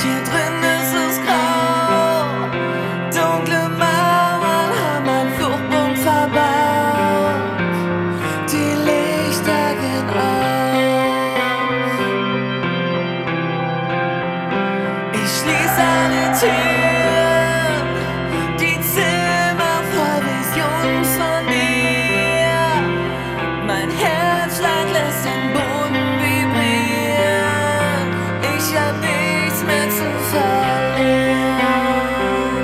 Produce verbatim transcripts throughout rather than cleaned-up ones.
hier drin ist es grau. Dunkle Mauern haben einen Fluchtpunkt verbaut. Die Lichter gehen aus. Ich schließ alle Türen, die Zimmer voll Visionen von dir. Mein Herzschlag lässt den Boden vibrieren. Ich hab nichts mehr zu verlieren.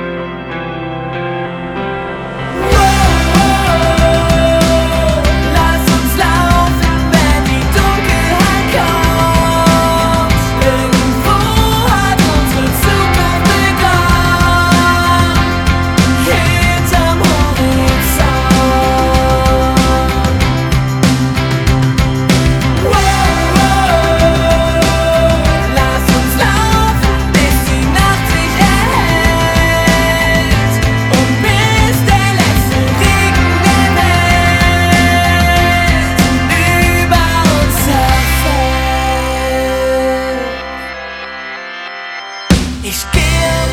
Wow, wow, lass uns laufen, wenn die Dunkelheit kommt. Irgendwo hat unsere Zukunft begonnen, hinterm Horizont. Wow, lass uns laufen, bis die Nacht sich erhellt und bis der letzte Regen der Welt über uns zerfällt. Ich gehe